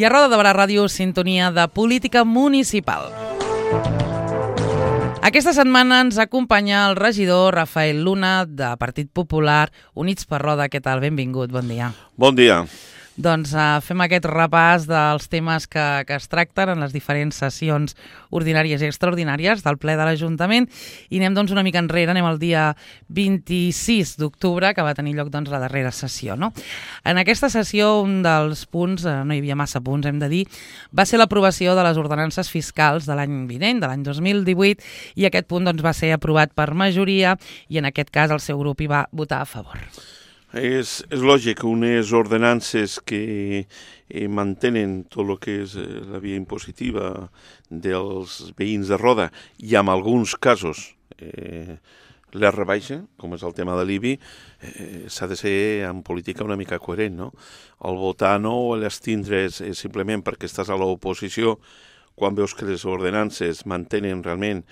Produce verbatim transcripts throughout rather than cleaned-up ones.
I a Roda de Barà Ràdio, sintonia de política municipal. Aquesta setmana ens acompanya el regidor Rafael Luna, de Partit Popular, Units per Roda. Què tal? Benvingut, bon dia. Bon dia. Doncs uh, fem aquest repàs dels temes que, que es tracten en les diferents sessions ordinàries i extraordinàries del ple de l'Ajuntament i anem doncs una mica enrere, anem al dia vint-i-sis d'octubre, que va tenir lloc doncs la darrera sessió, no? En aquesta sessió un dels punts, eh, no hi havia massa punts hem de dir, va ser l'aprovació de les ordenances fiscals de l'any vinent, de l'any dos mil divuit, i aquest punt doncs va ser aprovat per majoria i en aquest cas el seu grup hi va votar a favor. És, és lògic, unes ordenances que eh, mantenen tot el que és eh, la via impositiva dels veïns de Roda i en alguns casos eh, la rebaixa, com és el tema de l'I B I, eh, s'ha de ser en política una mica coherent, no? El votar no o l'estindre és, és simplement perquè estàs a l'oposició quan veus que les ordenances mantenen realment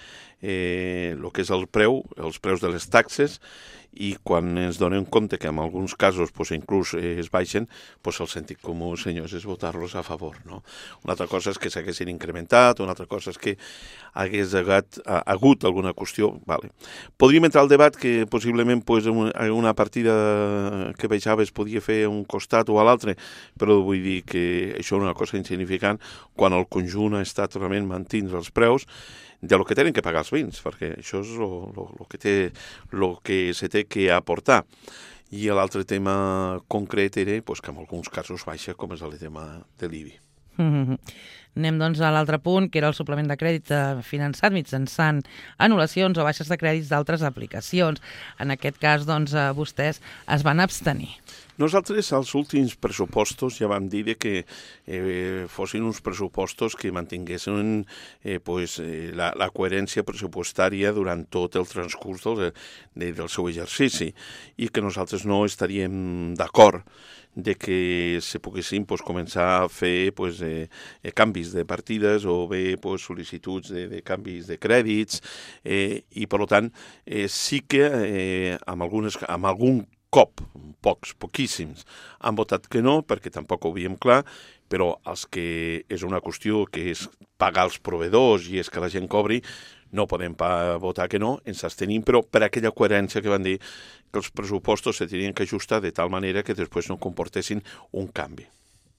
eh, el que és el preu, els preus de les taxes, i quan ens donem compte que en alguns casos pues, inclús eh, es baixen, pues, el sentit comú, senyors, és votar-los a favor. No? Una altra cosa és que s'haguessin incrementat, una altra cosa és que hagués hagut, hagut alguna qüestió. Vale. Podríem entrar al debat que possiblement pues, una partida que baixava es podia fer a un costat o a l'altre, però vull dir que això és una cosa insignificant quan el conjunt ha estat realment mantindre els preus de lo que tenen que pagar els veïns, perquè això és el que té, lo que se té que aportar. I l'altre tema concret era pues, que en alguns casos baixa, com és el tema de l'I B I. Mm-hmm. Anem doncs a l'altre punt, que era el suplement de crèdit finançat mitjançant anul·lacions o baixes de crèdits d'altres aplicacions. En aquest cas, doncs, vostès es van abstenir. Nosaltres, als últims pressupostos, ja vam dir que eh, fossin uns pressupostos que mantinguessin eh, pues, eh, la, la coherència pressupostària durant tot el transcurs del, de, del seu exercici i que nosaltres no estaríem d'acord de que se poguessin pues, començar a fer pues, eh, eh, canvis de partides o bé pues, sol·licituds de, de canvis de crèdits eh, i, per tant, eh, sí que eh, amb, algunes, amb algun cop, pocs, poquíssims, han votat que no, perquè tampoc ho veiem clar, però els que és una qüestió que és pagar els proveïdors i és que la gent cobri, no podem votar que no, ens abstenim, però per aquella coherència que van dir que els pressupostos se tenien que ajustar de tal manera que després no comportessin un canvi.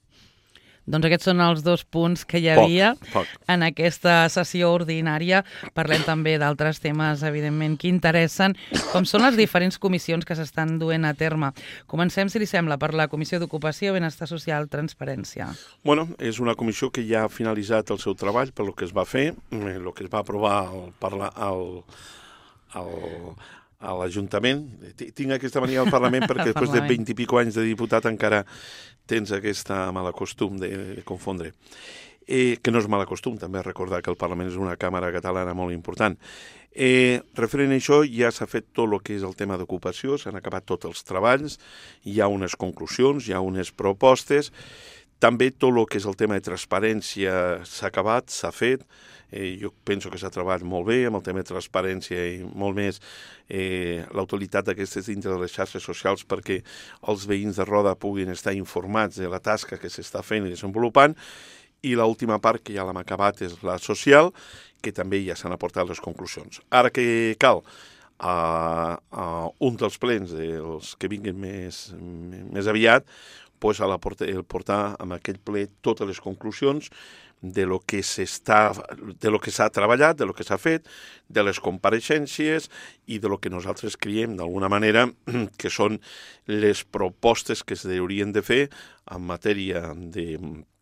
Doncs aquests són els dos punts que hi havia poc, poc. en aquesta sessió ordinària. Parlem també d'altres temes, evidentment, que interessen, com són les diferents comissions que s'estan duent a terme. Comencem, si li sembla, per la Comissió d'Ocupació, Benestar Social, Transparència. Bueno, és una comissió que ja ha finalitzat el seu treball per lo que es va fer, el que es va aprovar al, parla, al, al, a l'Ajuntament. Tinc aquesta mania al Parlament perquè després de vint i pico anys de diputat encara tens aquesta mala costum de, de confondre. Eh, que no és mala costum, també recordar que el Parlament és una càmera catalana molt important. Eh, referent a això, ja s'ha fet tot el que és el tema d'ocupació, s'han acabat tots els treballs, hi ha unes conclusions, hi ha unes propostes, també tot el que és el tema de transparència s'ha acabat, s'ha fet. Eh, jo penso que s'ha treballat molt bé amb el tema de transparència i molt més eh, la utilitat d'aquestes dintre de les xarxes socials perquè els veïns de Roda puguin estar informats de la tasca que s'està fent i desenvolupant. I l'última part, que ja l'hem acabat, és la social, que també ja s'han aportat les conclusions. Ara que cal, a, a un dels plens, els que vinguin més, més aviat, pues, a la porta, el portar amb aquell ple totes les conclusions de lo que s'està, de lo que s'ha treballat, de lo que s'ha fet, de les compareixencies i de lo que nosaltres creiem, d'alguna manera, que són les propostes que s'haurien de fer en matèria de,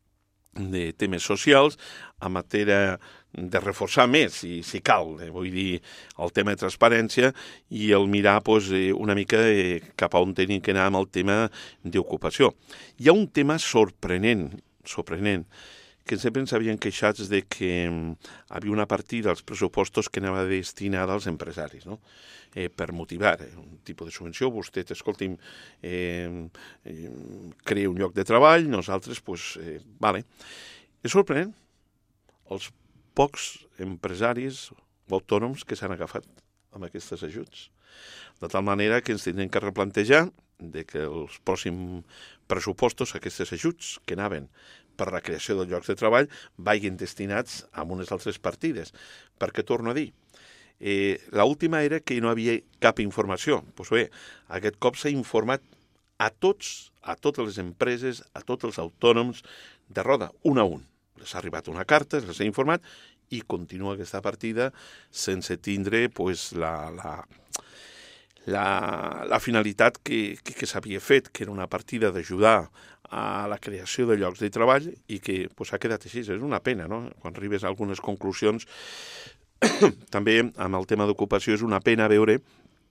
de temes socials, en matèria de reforçar més, si, si cal, eh, vull dir, el tema de transparència i el mirar pues, una mica eh, cap a on tenim que anar amb el tema d'ocupació. Hi ha un tema sorprenent, sorprenent, que sempre ens havien queixat de que hi havia una partida dels pressupostos que anava destinada als empresaris, no? eh, per motivar eh, un tipus de subvenció. Vostè, escolti'm, eh, eh, crea un lloc de treball, nosaltres, pues, eh, vale. És sorprenent els pocs empresaris o autònoms que s'han agafat amb aquests ajuts. De tal manera que ens tindrem que replantejar de que els pròxims pressupostos, aquests ajuts que anaven per la creació de llocs de treball vagin destinats a unes altres partides. Perquè, torno a dir, eh, l'última era que no havia cap informació. Doncs bé, aquest cop s'ha informat a tots, a totes les empreses, a tots els autònoms de Roda, un a un. Les ha arribat una carta, les ha informat i continua aquesta partida sense tindre pues, la, la, la, la finalitat que, que, que s'havia fet, que era una partida d'ajudar a la creació de llocs de treball i que pues, ha quedat així. És una pena, no? Quan arribes a algunes conclusions, també amb el tema d'ocupació és una pena veure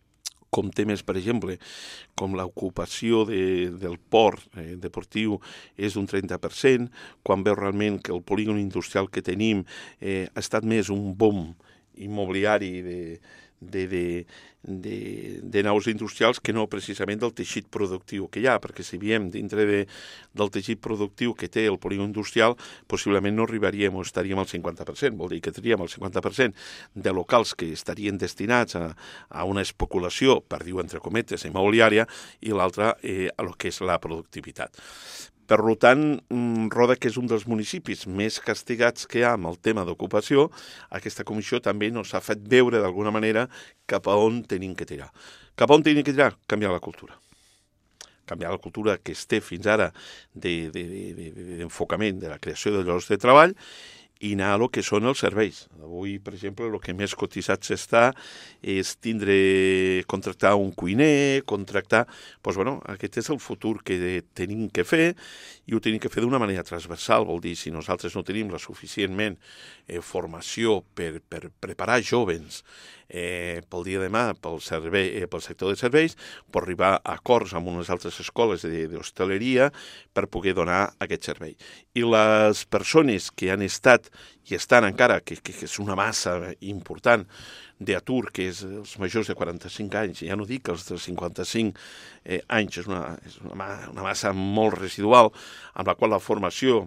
com temes, per exemple, com l'ocupació de, del port eh, deportiu és d'un trenta per cent, quan veu realment que el polígon industrial que tenim eh, ha estat més un boom immobiliari de, de, de, de, de naus industrials que no precisament del teixit productiu que hi ha, perquè si veiem dintre de, del teixit productiu que té el polígon industrial, possiblement no arribaríem o estaríem al cinquanta per cent, vol dir que tindríem el cinquanta per cent de locals que estarien destinats a, a una especulació, per dir-ho entre cometes, immobiliària, i l'altra eh, a lo que és la productivitat. Per tant, Roda, que és un dels municipis més castigats que hi ha amb el tema d'ocupació, aquesta comissió també ens ha fet veure d'alguna manera cap a on tenim que tirar. Cap a on tenim que tirar? Canviar la cultura. Canviar la cultura que es té fins ara d'enfocament de, de, de, de la creació de llocs de treball i anar a lo que són els serveis. Avui, per exemple, el que més cotitzat s'està és tindre, contractar un cuiner, contractar... Doncs, bueno, aquest és el futur que tenim que fer i ho tenim que fer d'una manera transversal. Vol dir, si nosaltres no tenim la suficientment eh, formació per, per preparar jovens eh, pel dia de demà, pel, servei, eh, pel sector de serveis, per arribar a acords amb unes altres escoles d'hostaleria per poder donar aquest servei. I les persones que han estat i estan encara, que, que és una massa important d'atur, que és els majors de quaranta-cinc anys, ja no dic els de cinquanta-cinc eh, anys, és, una, és una, una massa molt residual, amb la qual la formació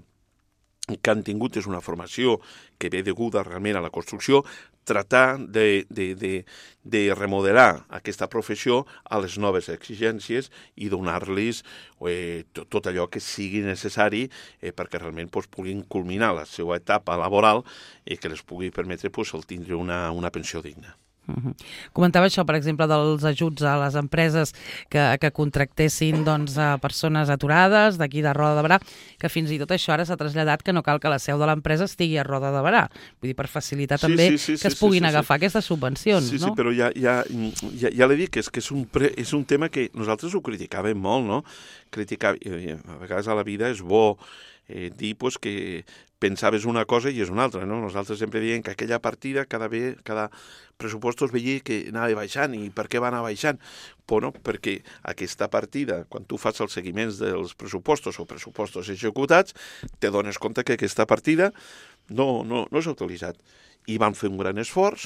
que han tingut és una formació que ve deguda realment a la construcció, tratar de, de, de, de remodelar aquesta professió a les noves exigències i donar-los eh, tot, tot allò que sigui necessari eh, perquè realment pues, puguin culminar la seva etapa laboral i que les pugui permetre pues, el tindre una, una pensió digna. Uh-huh. Comentava això, per exemple, dels ajuts a les empreses que, que contractessin doncs, a persones aturades d'aquí de Roda de Berà, que fins i tot això ara s'ha traslladat que no cal que la seu de l'empresa estigui a Roda de Berà. Vull dir, per facilitar sí, també sí, sí, que sí, es puguin sí, sí, agafar sí. aquestes subvencions, sí, no? Sí, però ja, ja, ja, ja l'he dit, que és, que és, un pre, és un tema que nosaltres ho criticàvem molt, no? Criticar, a vegades a la vida és bo eh, dir pues, que pensaves una cosa i és una altra, no? Nosaltres sempre diem que aquella partida cada, ve, cada pressupostos veia que anava baixant. I per què va anar baixant? Bueno, perquè aquesta partida, quan tu fas els seguiments dels pressupostos o pressupostos executats, te dones compte que aquesta partida no, no, no s'ha utilitzat. I van fer un gran esforç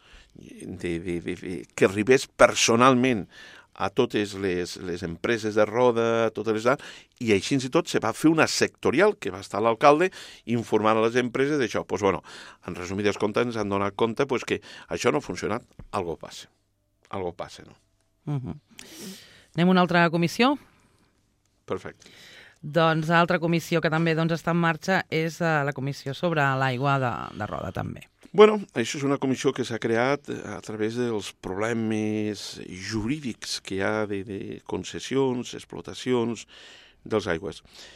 de, de, de, de, que arribés personalment a totes les, les empreses de Roda, totes les... i així i tot se va fer una sectorial que va estar l'alcalde informant a les empreses d'això. Pues, bueno, en resumides comptes ens han donat compte pues, que això no ha funcionat. Algo passa. Algo passa, no? Uh-huh. Anem a una altra comissió? Perfecte. Doncs l'altra comissió que també doncs, està en marxa és uh, la comissió sobre l'aigua de, de Roda, també. Bueno, això és una comissió que s'ha creat a través dels problemes jurídics que hi ha de, de concessions, explotacions dels aigües.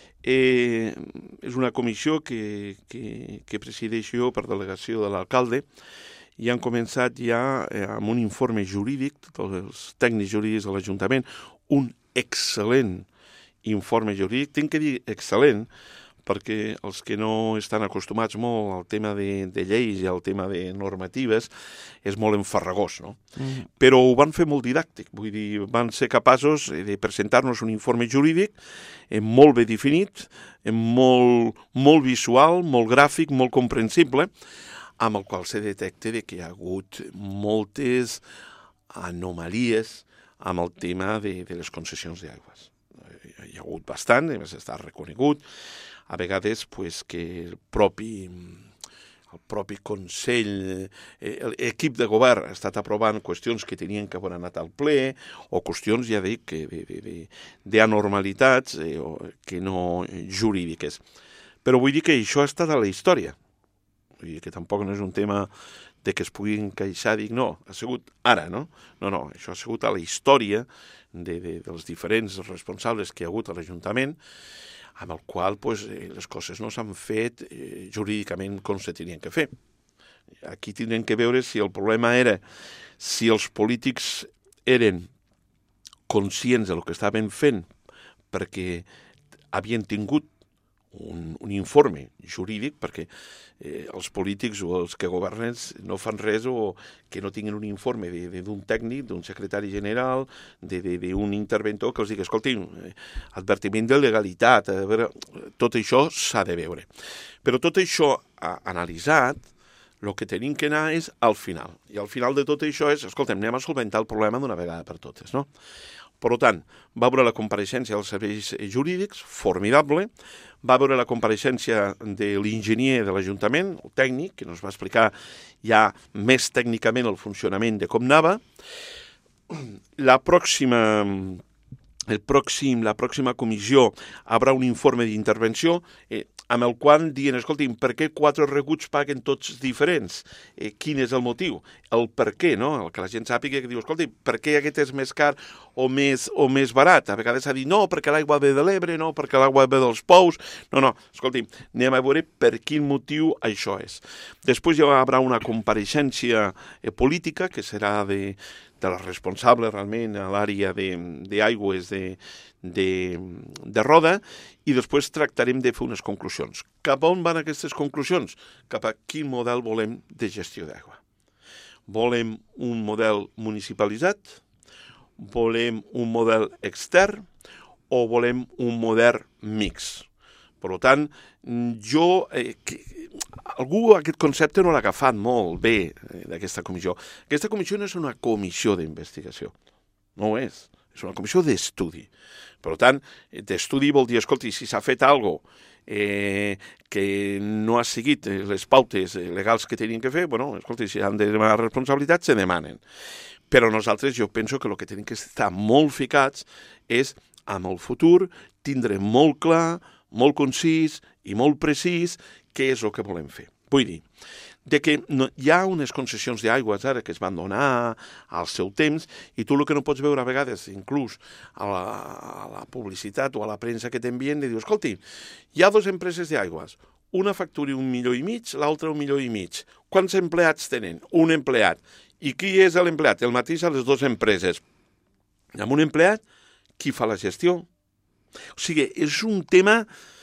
Eh, és una comissió que, que, que presideix jo per delegació de l'alcalde i han començat ja eh, amb un informe jurídic dels tècnics jurídics de l'Ajuntament, un excel·lent informe jurídic. Tinc que dir excel·lent perquè els que no estan acostumats molt al tema de, de lleis i al tema de normatives és molt enfarragós, no? Mm. Però ho van fer molt didàctic, vull dir, van ser capaços de presentar-nos un informe jurídic eh, molt bé definit, eh, molt, molt visual, molt gràfic, molt comprensible, amb el qual se detecta de que hi ha hagut moltes anomalies amb el tema de, de les concessions d'aigües. Hi ha hagut bastant, a més està reconegut, a vegades pues, que el propi, el propi Consell, eh, l'equip de govern ha estat aprovant qüestions que tenien que haver anat al ple o qüestions, ja dic, d'anormalitats eh, que no jurídiques. Però vull dir que això ha estat a la història. Vull dir que tampoc no és un tema de que es puguin queixar, dic, no, ha sigut ara, no? No, no, això ha sigut a la història de, de, dels diferents responsables que hi ha hagut a l'Ajuntament, amb el qual pues, eh, les coses no s'han fet eh, jurídicament com se tenien que fer. Aquí tindrem que veure si el problema era si els polítics eren conscients del que estaven fent perquè havien tingut un, un informe jurídic, perquè eh, els polítics o els que governen no fan res o que no tinguin un informe d'un tècnic, d'un secretari general, d'un interventor que els digui, escolti, advertiment de legalitat, a veure, tot això s'ha de veure. Però tot això analitzat, el que tenim que anar és al final. I al final de tot això és, escolta'm, anem a solventar el problema d'una vegada per totes, no? Per tant, va veure la compareixença dels serveis jurídics, formidable, va veure la compareixença de l'enginyer de l'Ajuntament, el tècnic, que ens va explicar ja més tècnicament el funcionament de com anava. La pròxima... El pròxim, la pròxima comissió haurà un informe d'intervenció eh, amb el qual diuen, escolti'm, per què quatre rebuts paguen tots diferents? Eh, quin és el motiu? El per què, no? El que la gent sàpiga que diu, escolti'm, per què aquest és més car o més, o més barat? A vegades s'ha dit, no, perquè l'aigua ve de l'Ebre, no, perquè l'aigua ve dels pous. No, no, escolti'm, anem a veure per quin motiu això és. Després hi haurà una compareixença eh, política, que serà de... de la responsable realment a l'àrea d'aigües de, de, de, de Roda, i després tractarem de fer unes conclusions. Cap a on van aquestes conclusions? Cap a quin model volem de gestió d'aigua. Volem un model municipalitzat? Volem un model extern? O volem un model mix? Per tant, jo... Eh, que, algú aquest concepte no l'ha agafat molt bé eh, d'aquesta comissió. Aquesta comissió no és una comissió d'investigació. No ho és. És una comissió d'estudi. Per tant, d'estudi vol dir, escolti, si s'ha fet alguna cosa eh, que no ha seguit les pautes legals que tenien que fer, bueno, escolti, si han de demanar responsabilitats, se demanen. Però nosaltres, jo penso que el que tenim que estar molt ficats és, amb el futur, tindre molt clar, molt concís i molt precís què és el que volem fer. Vull dir, de que no, hi ha unes concessions d'aigües ara que es van donar al seu temps i tu el que no pots veure a vegades, inclús a la, a la publicitat o a la premsa que t'envien, i dius, escolti, hi ha dues empreses d'aigües, una factura un milió i mig, l'altra un milió i mig. Quants empleats tenen? Un empleat. I qui és l'empleat? El mateix a les dues empreses. Amb un empleat, qui fa la gestió? O sigui, és un tema...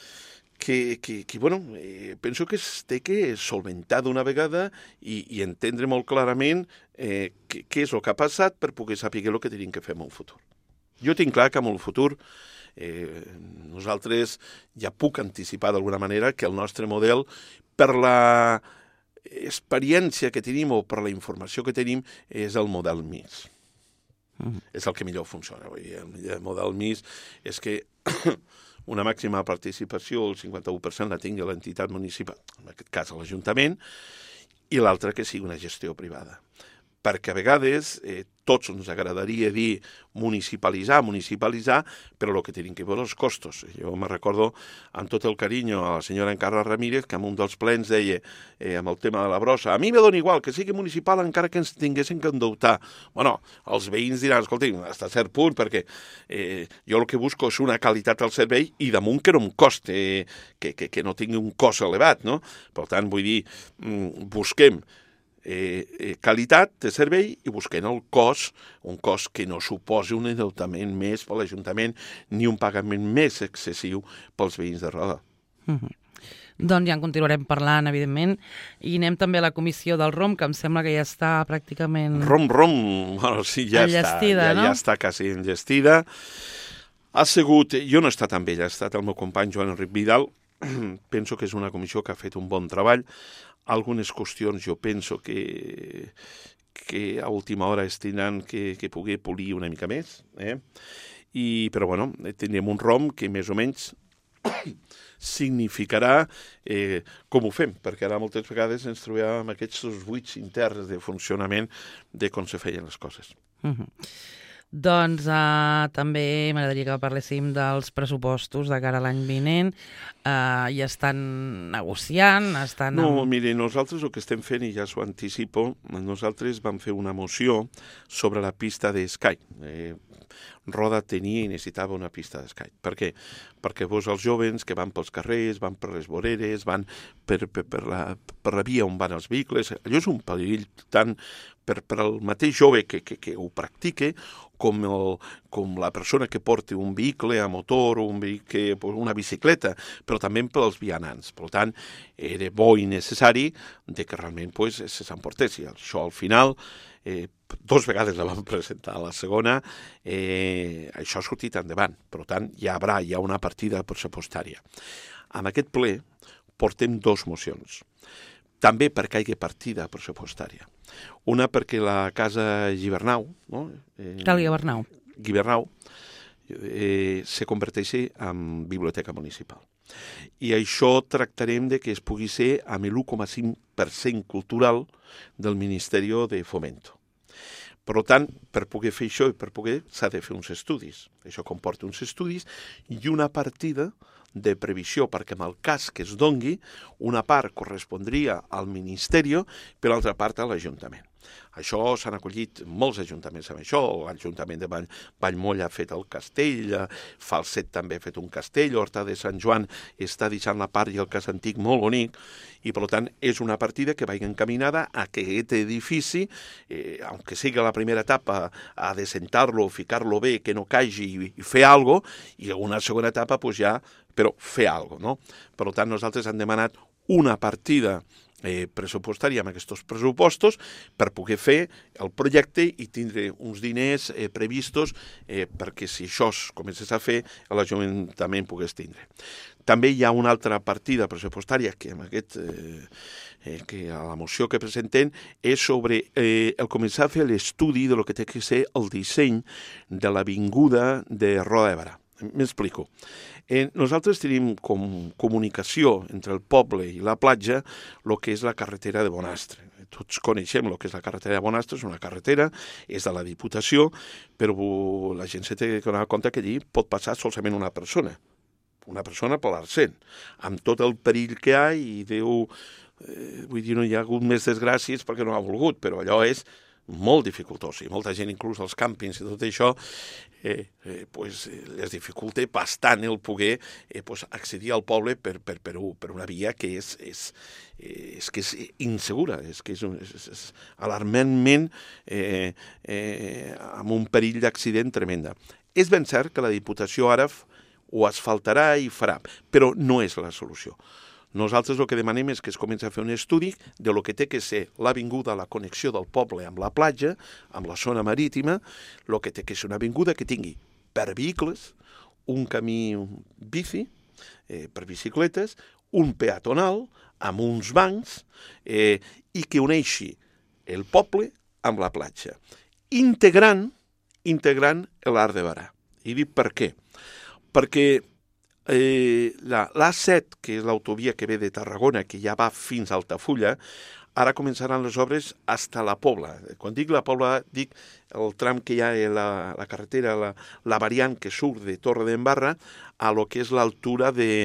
que, que, que bueno, eh, penso que es té que solventar d'una vegada i, i entendre molt clarament eh, què, què és el que ha passat per poder saber el que tenim que fer en el futur. Jo tinc clar que en el futur eh, nosaltres ja puc anticipar d'alguna manera que el nostre model, per la experiència que tenim o per la informació que tenim, és el model mix. Mm. És el que millor funciona. Vull dir, el model mix és que una màxima participació, el cinquanta-u per cent la tingui l'entitat municipal, en aquest cas l'Ajuntament, i l'altra que sigui una gestió privada. Perquè a vegades eh, tots ens agradaria dir municipalitzar, municipalitzar, però el que tenim que veure els costos. Jo me recordo amb tot el carinyo a la senyora Encarna Ramírez, que en un dels plens deia, eh, amb el tema de la brossa, a mi me dona igual que sigui municipal encara que ens tinguessin que endeutar. Bueno, els veïns diran, escolti, fins a cert punt, perquè eh, jo el que busco és una qualitat al servei i damunt que no em costi, que, que, que no tingui un cost elevat, no? Per tant, vull dir, busquem Eh, eh, qualitat de servei i busquem el cost, un cost que no suposi un endeutament més per l'Ajuntament ni un pagament més excessiu pels veïns de Roda. Mm-hmm. Doncs ja en continuarem parlant, evidentment, i anem també a la comissió del R O M, que em sembla que ja està pràcticament... Rom, rom, bueno, sí, ja enllestida, està, ja, no? ja està quasi enllestida. Ha sigut, jo no he estat amb ella, ha estat el meu company Joan Enric Vidal, penso que és una comissió que ha fet un bon treball. Algunes qüestions jo penso que, que a última hora es tindran que, que poder polir una mica més, eh? I, però bueno, tindrem un R O M que més o menys significarà eh, com ho fem, perquè ara moltes vegades ens trobem amb aquests buits interns de funcionament de com se feien les coses. Mm-hmm. Doncs uh, també m'agradaria que parléssim dels pressupostos de cara a l'any vinent. Uh, ja estan negociant, estan... No, amb... mire, nosaltres el que estem fent, i ja s'ho anticipo, nosaltres vam fer una moció sobre la pista d'esquí. Eh, Roda tenia i necessitava una pista d'esquí. Per què? Perquè vos els jovens que van pels carrers, van per les voreres, van per, per, per, la, per la via on van els vehicles, allò és un perill tant per, per al mateix jove que, que, que ho practique com, el, com la persona que porti un vehicle a motor o un vehicle, una bicicleta, però també pels vianants. Per tant, era bo i necessari de que realment pues, se s'emportessi. Això al final, eh, dos vegades la vam presentar, a la segona eh, això ha sortit endavant. Per tant, hi haurà hi ha una partida pressupostària. En aquest ple portem dos mocions. També perquè hi ha partida pressupostària. Una perquè la Casa Gibernau, no? eh, Cal Gibernau. Gibernau eh, se converteixi en biblioteca municipal. I això tractarem de que es pugui ser amb l'u coma cinc per cent cultural del Ministeri de Fomento. Per tant, per poder fer això i per poder s'ha de fer uns estudis. Això comporta uns estudis i una partida de previsió, perquè en el cas que es dongui, una part correspondria al Ministeri, per l'altra part a l'Ajuntament. Això s'han acollit molts ajuntaments amb això, l'Ajuntament de Vall, Vallmoll ha fet el castell, Falset també ha fet un castell, Horta de Sant Joan està deixant la part i el cas antic molt bonic, i per tant és una partida que va encaminada a que aquest edifici, eh, aunque sigui la primera etapa, a desentar-lo, ficar-lo bé, que no caigi i, i fer alguna cosa, i una segona etapa pues ja, però fer alguna cosa, no? Per tant, nosaltres hem demanat una partida Eh, pressupostària amb aquests pressupostos per poder fer el projecte i tindre uns diners eh, previstos eh, perquè si això es comencés a fer l'Ajuntament pogués tindre. També hi ha una altra partida pressupostària que, amb aquest, eh, eh, que a la moció que presentem és sobre eh, el començar a fer l'estudi de lo que té que ser el disseny de l'avinguda de Roda de Barà. M'explico. Eh, nosaltres tenim com comunicació entre el poble i la platja el que és la carretera de Bonastre. Tots coneixem el que és la carretera de Bonastre, és una carretera, és de la Diputació, però la gent s'ha de donar compte que allí pot passar solament una persona, una persona per l'arcent, amb tot el perill que hi ha i Déu, eh, vull dir, no hi ha hagut més desgràcies perquè no ha volgut, però allò és molt dificultós, i molta gent, inclús als càmpings i tot això, eh, eh, pues, les dificulta bastant el poder eh, pues, accedir al poble per, per, per, per una via que és, és, és, que és insegura, és que és, és, és alarmantment eh, eh, amb un perill d'accident tremenda. És ben cert que la Diputació ara ho asfaltarà i farà, però no és la solució. Nosaltres el que demanem és que es comenci a fer un estudi de lo que té que ser l'avinguda, la connexió del poble amb la platja, amb la zona marítima, el que té que ser una avinguda que tingui per vehicles, un camí bici, eh, per bicicletes, un peatonal, amb uns bancs, eh, i que uneixi el poble amb la platja, integrant, integrant l'Arc de Barà. I dic per què? Perquè Eh, la l'A set, que és l'autovia que ve de Tarragona, que ja va fins a Altafulla, ara començaran les obres fins a la Pobla. Quan dic la Pobla, dic el tram que hi ha a la, la carretera, la, la variant que surt de Torre d'Embarra a lo que és l'altura de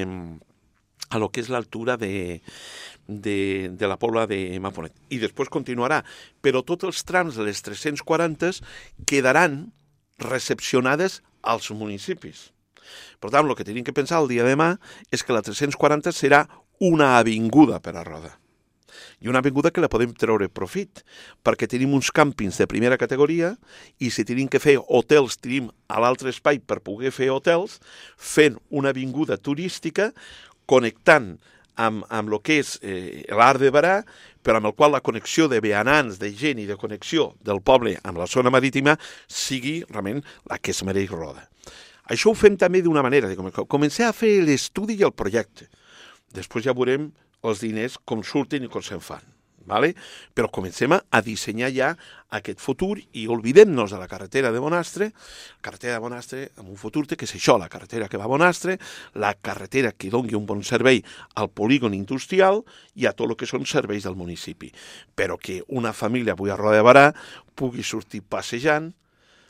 a lo que és l'altura de, de, de la Pobla de Maponet. I després continuarà. Però tots els trams de les tres-cents quaranta quedaran recepcionades als municipis. Per tant, el que tenim que pensar el dia de demà és que la tres-cents quaranta serà una avinguda per a Roda. I una avinguda que la podem treure profit, perquè tenim uns càmpings de primera categoria i si tenim que fer hotels, tenim a l'altre espai per poder fer hotels, fent una avinguda turística, connectant amb, amb el que és eh, l'Arc de Barà, però amb el qual la connexió de vianants, de gent i de connexió del poble amb la zona marítima sigui realment la que es mereix Roda. Això ho fem també d'una manera, de començar a fer l'estudi i el projecte. Després ja veurem els diners com surten i com se'n fan. Vale? Però comencem a dissenyar ja aquest futur i oblidem-nos de la carretera de Bonastre. La carretera de Bonastre, en un futur, té que ser això, la carretera que va a Bonastre, la carretera que doni un bon servei al polígon industrial i a tot el que són serveis del municipi. Però que una família avui a Roda de Barà pugui sortir passejant,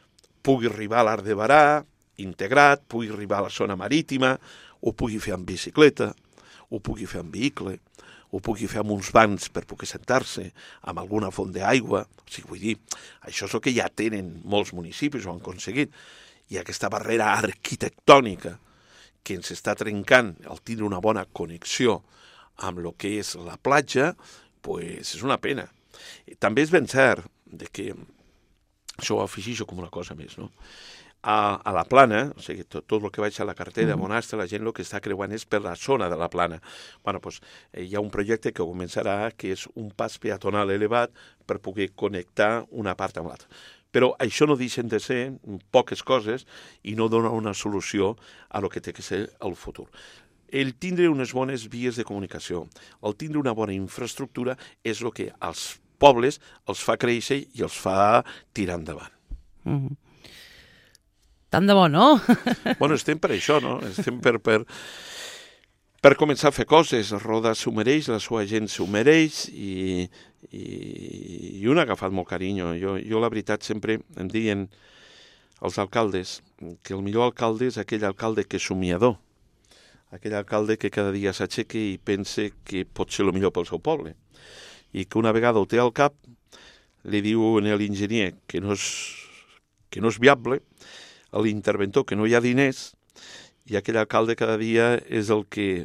pugui arribar a l'Arc de Barà, integrat, pugui arribar a la zona marítima, ho pugui fer amb bicicleta, ho pugui fer amb vehicle, ho pugui fer amb uns bancs per poder sentar-se, amb alguna font d'aigua. O sigui, vull dir, això és el que ja tenen molts municipis, ho han aconseguit. I aquesta barrera arquitectònica que ens està trencant al tindre una bona connexió amb el que és la platja, pues és una pena. També és ben cert de que això ho afegeixo com una cosa més, no? A, a la plana, o sigui, tot, tot el que vaig a la carretera de Bonastre, la gent el que està creuant és per la zona de la plana. Bueno, doncs, eh, hi ha un projecte que començarà, que és un pas peatonal elevat per poder connectar una part amb l'altra. Però això no deixen de ser poques coses i no dona una solució a lo que té que ser el futur. El tindre unes bones vies de comunicació, el tindre una bona infraestructura és el que als pobles els fa créixer i els fa tirar endavant. Mm-hmm. Tant de bo, no? Bueno, estem per això, no? Estem per, per, per començar a fer coses. Roda s'ho mereix, la seva gent s'ho mereix i, i, i un ha agafat molt carinyo. Jo, jo, la veritat, sempre em diuen els alcaldes que el millor alcalde és aquell alcalde que és somiador, aquell alcalde que cada dia s'aixeca i pensa que pot ser el millor pel seu poble i que una vegada ho té al cap li diu a l'enginyer que no és, que no és viable, a l'interventor que no hi ha diners, i aquell alcalde cada dia és el que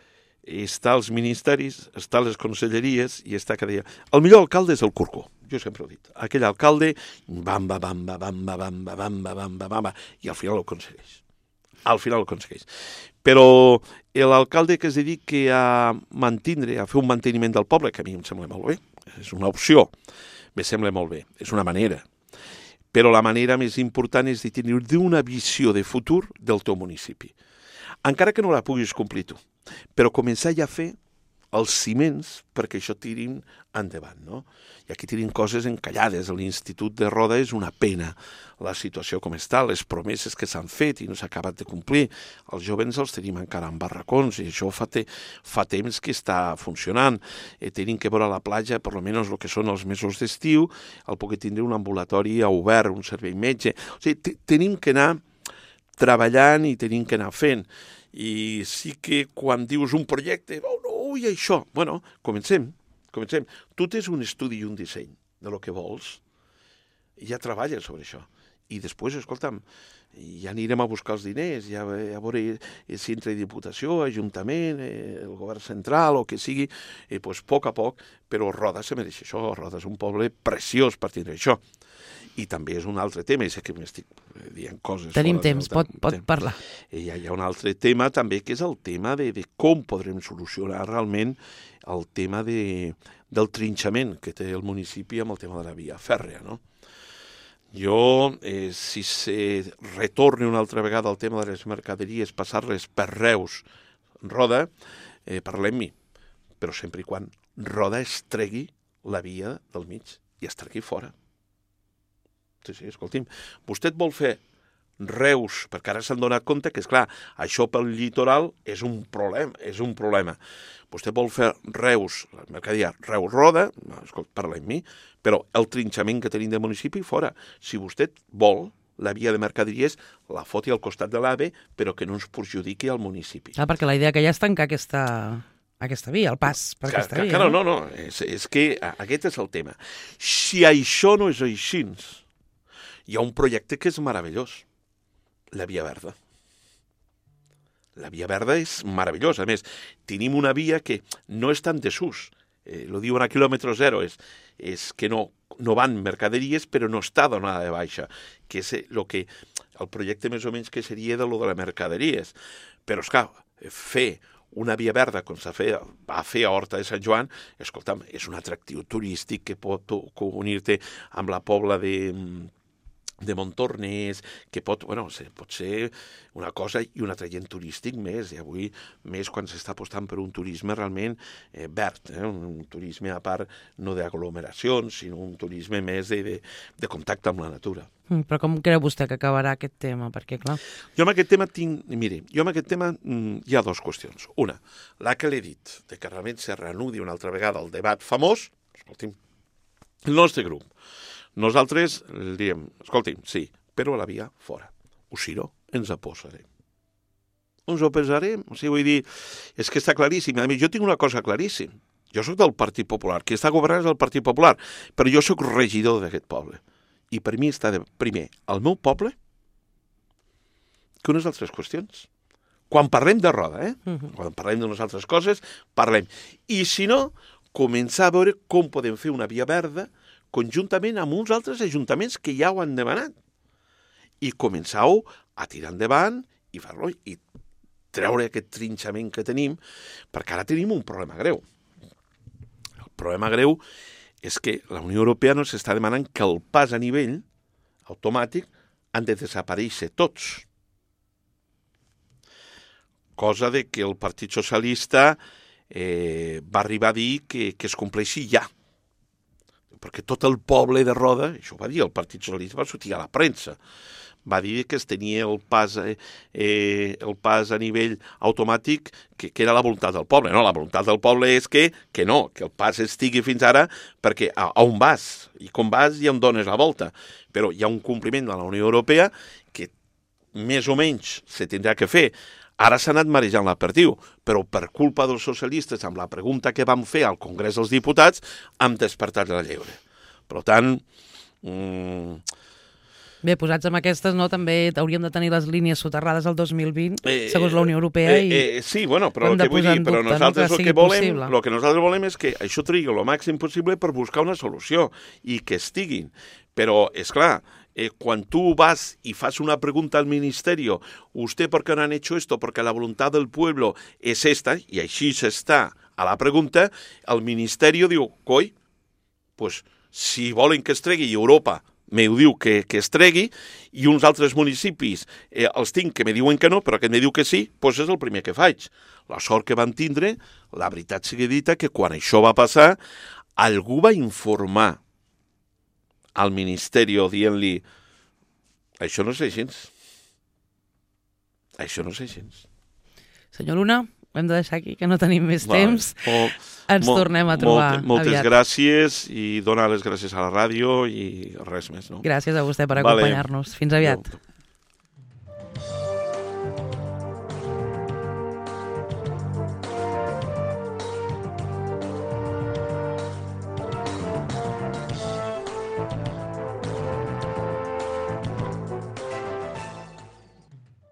està als ministeris, està a les conselleries i està cada dia. El millor alcalde és el Corcó, jo sempre ho he dit. Aquell alcalde, bamba, bamba, bamba, bamba, bamba, bamba, bamba, i al final ho aconsegueix. Al final ho aconsegueix. Però l'alcalde que es dediqui a mantindre, a fer un manteniment del poble, que a mi em sembla molt bé, és una opció, me sembla molt bé, és una manera. Però la manera més important és de tenir una visió de futur del teu municipi. Encara que no la puguis complir tu, però començar ja a fer els ciments perquè això tirin endavant, no? I aquí tirin coses encallades. L'Institut de Roda és una pena, la situació com està, les promeses que s'han fet i no s'ha acabat de complir. Els jovens els tenim encara en barracons i això fa, te, fa temps que està funcionant. Eh, tenim que veure a la platja, per almenys el que són els mesos d'estiu, el poder tindre un ambulatori obert, un servei metge. O sigui, tenim que anar treballant i tenim que anar fent. I sí que quan dius un projecte, oh, no, ui, això, bueno, comencem, comencem. Tu tens un estudi i un disseny de lo que vols i ja treballes sobre això. I després, escolta'm, ja anirem a buscar els diners, ja a veure si entre Diputació, Ajuntament, el govern central, o que sigui, eh, pues, a poc a poc, però Roda se mereix això. Roda és un poble preciós per tindre això. I també és un altre tema, i sé que m'estic dient coses... Tenim temps, pot, pot parlar. I hi ha un altre tema també, que és el tema de, de com podrem solucionar realment el tema de, del trinxament que té el municipi amb el tema de la via fèrrea, no? Jo, eh, si se retorna una altra vegada al tema de les mercaderies, passar-les per Reus, Roda, eh, parlem-hi, però sempre i quan Roda es tregui la via del mig i es tregui fora. Sí, sí, escolti'm, vostè vol fer Reus, perquè ara s'han donat compte que, és clar, això pel litoral és un problema, és un problema. Vostè vol fer Reus, la mercaderia Reus-Roda, escolta, parla amb mi, però el trinxament que tenim de municipi fora. Si vostè vol, la via de mercaderies la foti al costat de l'AVE, però que no ens perjudiqui al municipi. Ah, perquè la idea que ja és tancar aquesta... aquesta via, el pas per que, aquesta que, via. No, no, no, és, és que aquest és el tema. Si això no és així, hi ha un projecte que és meravellós, la Via Verda. La Via Verda és meravellosa. A més, tenim una via que no és tan desús. Eh, lo diuen a quilòmetre zero, és, és que no, no van mercaderies, però no està donada de baixa, que és el, que, el projecte més o menys que seria de lo de les mercaderies. Però, esclar, fer una via verda, com s'ha fet, va fer a Horta de Sant Joan, escolta'm, és un atractiu turístic que pot unir-te amb la pobla de... de Montornès, que pot, bueno, pot ser una cosa i un atraient turístic més, i avui més quan s'està apostant per un turisme realment eh, verd, eh? un turisme a part no d'aglomeracions, sinó un turisme més de, de, de contacte amb la natura. Mm, però com creu vostè que acabarà aquest tema? Perquè, clar... Jo amb aquest tema tinc... Miri, jo amb aquest tema mm, hi ha dues qüestions. Una, la que l'he dit, de que realment se reanudi una altra vegada el debat famós, escolti'm, el nostre grup. Nosaltres diem, escolti'm, sí, però la via fora. O si no, ens aposarem. Ens ho pensarem. O sigui, vull dir, és que està claríssim. A mi, jo tinc una cosa claríssima. Jo sóc del Partit Popular. Qui està governant és el Partit Popular. Però jo sóc regidor d'aquest poble. I per mi està de, primer el meu poble que unes altres qüestions. Quan parlem de Roda, eh? Uh-huh. Quan parlem d'unes altres coses, parlem. I si no, començar a veure com podem fer una via verda conjuntament amb uns altres ajuntaments que ja ho han demanat. I començar-ho a tirar endavant i fer-lo, i treure aquest trinxament que tenim, perquè ara tenim un problema greu. El problema greu és que la Unió Europea ens està demanant que el pas a nivell automàtic han de desaparèixer tots. Cosa de que el Partit Socialista eh, va arribar a dir que, que es compleixi ja. Perquè tot el poble de Roda, això ho va dir el Partit Socialista, va sortir a la premsa, va dir que es tenia el pas, eh, el pas a nivell automàtic, que, que era la voluntat del poble. No, la voluntat del poble és que, que no, que el pas estigui fins ara, perquè a, a on vas, i com vas i on dones la volta. Però hi ha un compliment de la Unió Europea que més o menys se tindrà que fer. Ara s'ha anat marejant l'apertiu, però per culpa dels socialistes, amb la pregunta que vam fer al Congrés dels Diputats, hem despertat la llebre. Per tant... Mmm... Bé, posats amb aquestes, no, també hauríem de tenir les línies soterrades el dos mil vint, eh, segons la Unió Europea, i... Eh, eh, sí, bueno, però el que vull dir, però nosaltres el que volem, el que nosaltres volem és que això trigui el màxim possible per buscar una solució, i que estiguin. Però, és clar, Eh, quan tu vas y fas una pregunta al ministerio, ¿usted por qué no han hecho esto? Porque la voluntad del pueblo es esta, y així s'està a la pregunta, el ministerio diu, coi, pues, si volen que es tregui, i Europa me ho diu que, que es tregui, i uns altres municipis eh, els tinc que me diuen que no, però que me diu que sí, doncs és el primer que faig. La sort que van tindre, la veritat sigui dita, que quan això va passar, algú va informar al Ministeri dient-li això no és així. Això no és així. Senyor Luna, ho hem de deixar aquí, que no tenim més vale. temps. Molt, Ens molt, tornem a trobar molt, moltes aviat. gràcies i donar les gràcies a la ràdio i res més. No? Gràcies a vostè per acompanyar-nos. Fins aviat. Adeu.